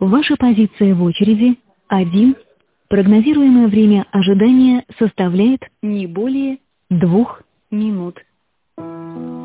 Ваша позиция в очереди 1. Прогнозируемое время ожидания составляет не более 2 минут.